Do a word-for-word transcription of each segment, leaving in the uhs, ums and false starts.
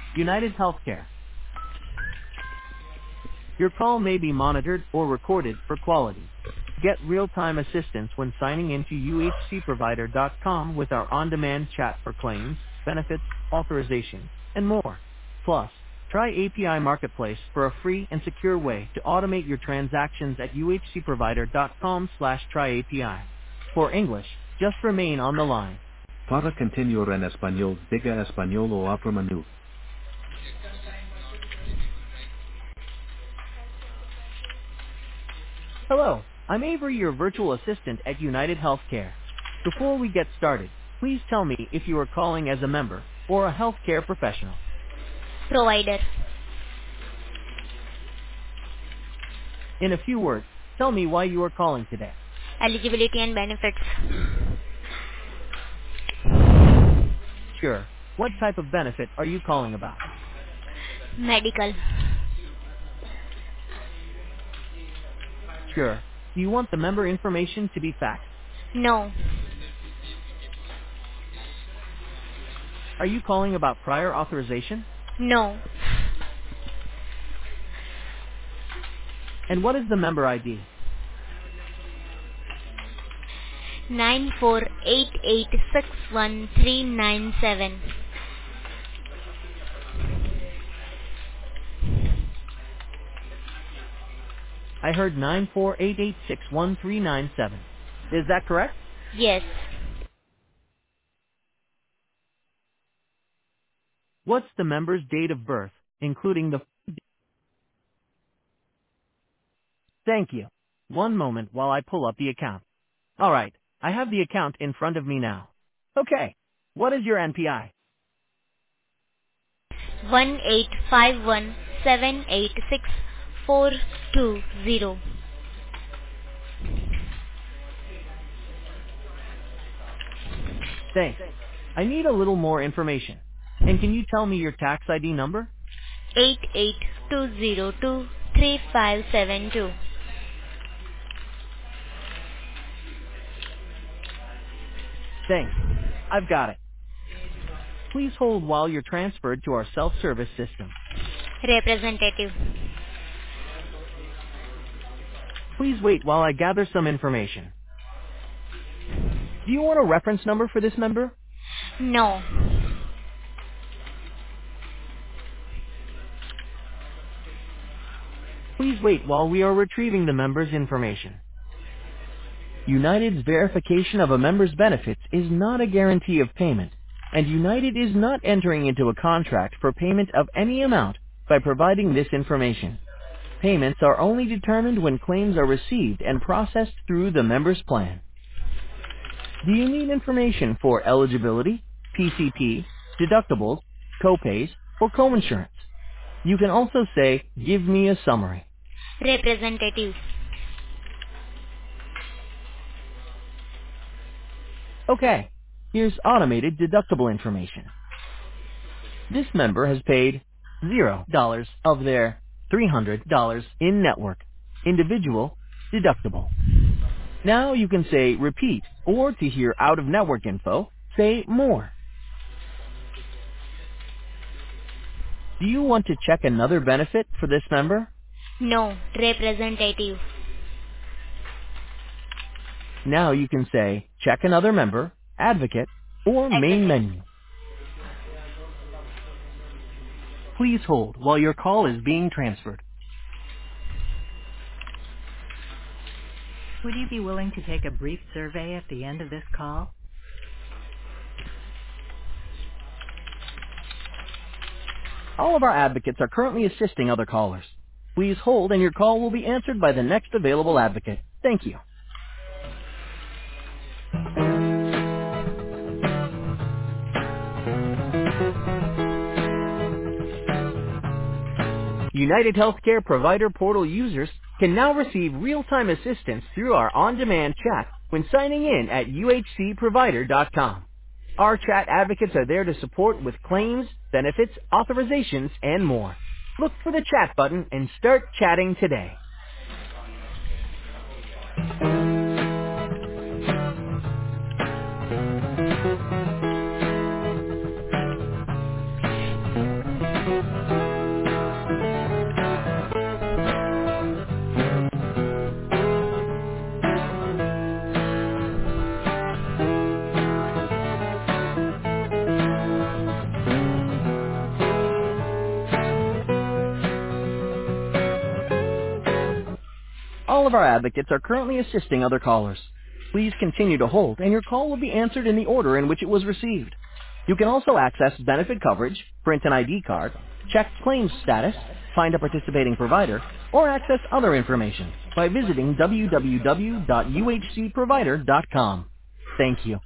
United Healthcare. Your call may be monitored or recorded for quality. Get real-time assistance when signing into U H C provider dot com with our on-demand chat for claims, benefits, authorization, and more. Plus, try A P I Marketplace for a free and secure way to automate your transactions at U H C provider dot com slash try A P I. For English, just remain on the line. Para continuar en español, diga español o abra menú. Hello, I'm Avery, your virtual assistant at United Healthcare. Before we get started, please tell me if you are calling as a member or a healthcare professional. Provider. In a few words, tell me why you are calling today. Eligibility and benefits. Sure. What type of benefit are you calling about? Medical. Sure. Do you want the member information to be faxed? No. Are you calling about prior authorization? No. And what is the member I D? nine four eight eight six one three nine seven. I heard nine four eight eight six one three nine seven. Is that correct? Yes. What's the member's date of birth, including the... Thank you. One moment while I pull up the account. All right, I have the account in front of me now. Okay, what is your N P I? One eight five one seven eight six four two zero. Thanks. I need a little more information. And can you tell me your tax I D number? Eight eight two zero two three five seven two. Thanks. I've got it. Please hold while you're transferred to our self-service system. Representative. Please wait while I gather some information. Do you want a reference number for this member? No. Please wait while we are retrieving the member's information. United's verification of a member's benefits is not a guarantee of payment, and United is not entering into a contract for payment of any amount by providing this information. Payments are only determined when claims are received and processed through the member's plan. Do you need information for eligibility, P C P, deductibles, copays, or coinsurance? You can also say, give me a summary. Representative. Okay, here's automated deductible information. This member has paid zero dollars of their three hundred dollars in network, individual, deductible. Now you can say repeat, or to hear out-of-network info, say more. Do you want to check another benefit for this member? No. Representative. Now you can say check another member, advocate, or main Advocate. menu. Please hold while your call is being transferred. Would you be willing to take a brief survey at the end of this call? All of our advocates are currently assisting other callers. Please hold and your call will be answered by the next available advocate. Thank you. United Healthcare Provider Portal users can now receive real-time assistance through our on-demand chat when signing in at U H C provider dot com. Our chat advocates are there to support with claims, benefits, authorizations, and more. Look for the chat button and start chatting today. of our advocates are currently assisting other callers. Please continue to hold, and your call will be answered in the order in which it was received. You can also access benefit coverage, print an I D card, check claims status, find a participating provider, or access other information by visiting w w w dot u h c provider dot com. Thank you.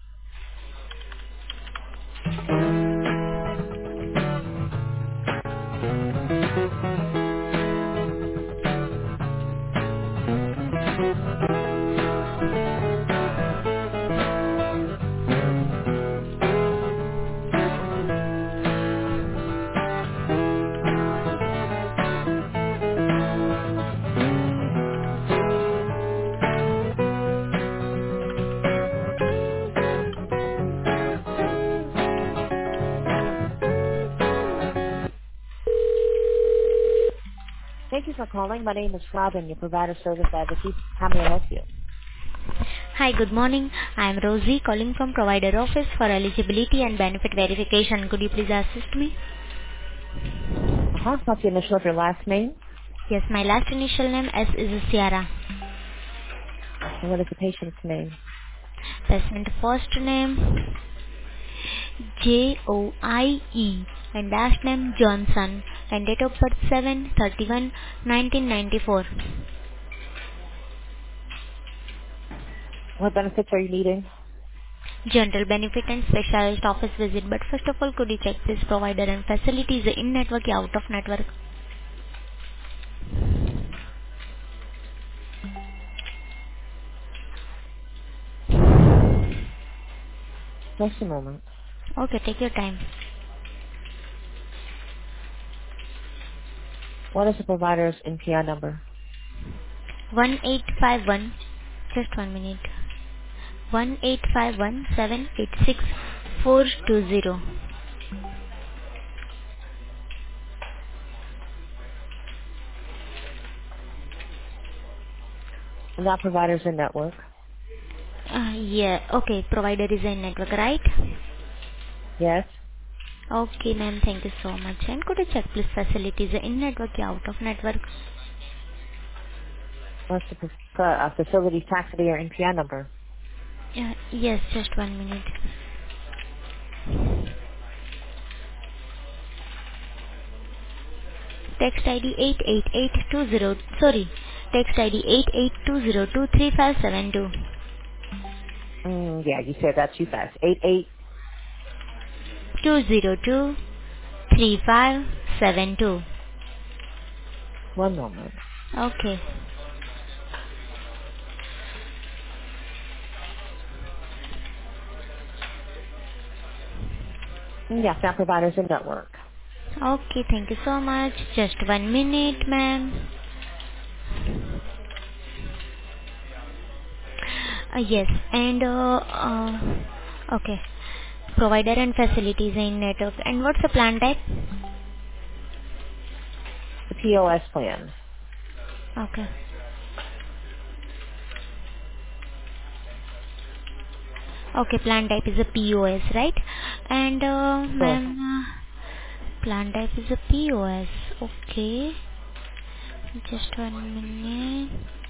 Thank you for calling. My name is Robin, your provider service advocate. How may I help you? Hi, good morning. I am Rosie calling from provider office for eligibility and benefit verification. Could you please assist me? Uh-huh. What's the initial of your last name? Yes, my last initial name S is Sierra. And what is the patient's name? Patient first name J O I E and last name Johnson and date of birth seven thirty-one nineteen ninety-four. What benefits are you needing? General benefit and specialist office visit. But first of all, could you check this provider and facilities in network or out of network? Just a moment. Okay, take your time. What is the provider's N P I number? one eight five one, just one minute. one eight five one seven eight six four two zero. And that provider's in network? Uh, yeah, okay, provider is in network, right? Yes. Okay, ma'am, thank you so much. And could you check please facilities in network or out of network? What's the f- uh, facility tax I D or N P I number? Uh, yes, just one minute. Text I D eight eight eight two zero, sorry, text I D eight eight two zero two three five seven two. Mm, yeah, you said that too fast. Eight eight. two zero two three five seven two. One moment. Okay. Mm, yes, that provider's in network. Okay, thank you so much. Just one minute, ma'am. Uh, yes, and uh, uh, okay. Provider and facilities in network. And what's the plan type? The P O S plan. Okay. Okay, plan type is a P O S, right? And uh, Sure. ma'am, uh, plan type is a P O S. Okay. Just one minute.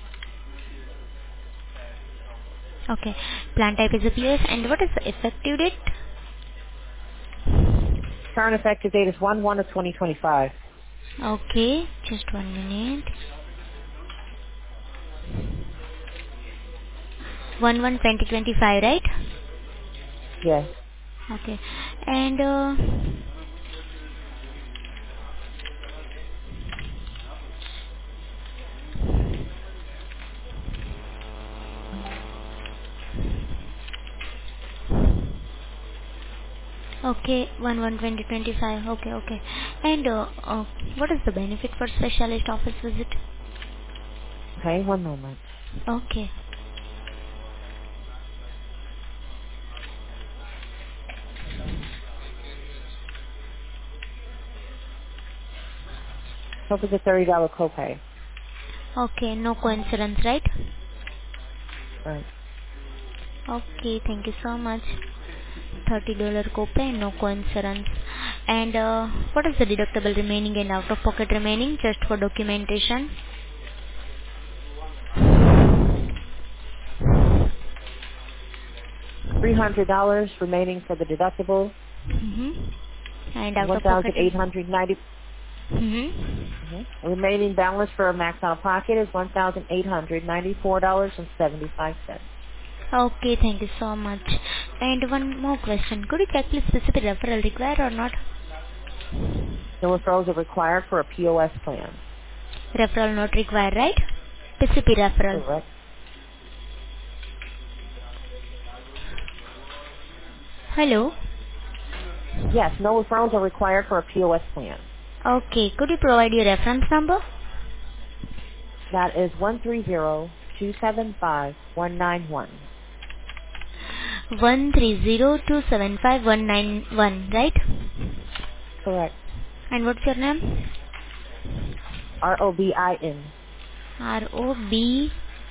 Okay. Plan type is a P O S. And what is the effective date? Current effective date is one one of twenty twenty-five. Okay. Just one minute. one one twenty twenty-five, right? Yes. Okay. And uh, okay, one one twenty twenty-five. Okay, okay. And uh, uh, what is the benefit for specialist office visit? Okay, one moment. Okay. Hope it's a thirty dollars copay. Okay, no coincidence, right? Right. Okay, thank you so much. thirty dollars copay, no coincidence. And uh, what is the deductible remaining and out of pocket remaining just for documentation? three hundred dollars remaining for the deductible. Mm-hmm. And out one of thousand pocket eight is. hundred ninety. Mm-hmm. Mm-hmm. Remaining balance for a max out of pocket is one thousand eight hundred ninety-four dollars and seventy-five cents. Okay, thank you so much. And one more question. Could you check please specific referral required or not? No referrals are required for a P O S plan. Referral not required, right? P C P referral. Correct. Hello? Yes, no referrals are required for a P O S plan. Okay, could you provide your reference number? That is one three zero two seven five one nine one. one three zero two seven five one nine one, right? Correct. And what's your name? R O B I N. R O B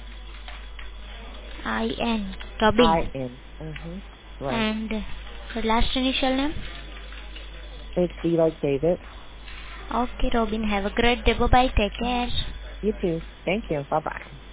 I N. I Robin. N. Mm-hmm. Right. And your last initial name? It's D like David. Okay, Robin. Have a great day. Bye-bye. Take care. You too. Thank you. Bye-bye.